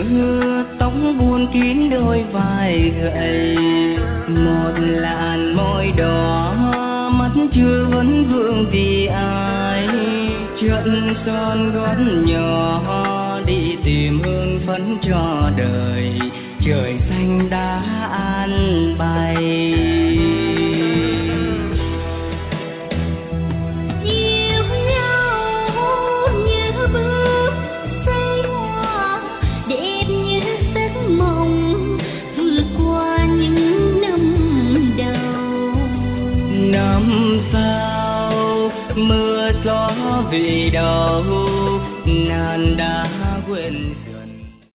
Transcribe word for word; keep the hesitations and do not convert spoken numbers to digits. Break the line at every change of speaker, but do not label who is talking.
tóc buồn kín đôi vai gầy, một làn môi đỏ mắt chưa vấn vương vì ai, chân son gót nhỏ đi tìm hương phấn cho đời, trời xanh đã an bài. Năm sau mưa gió vì đâu ngàn đá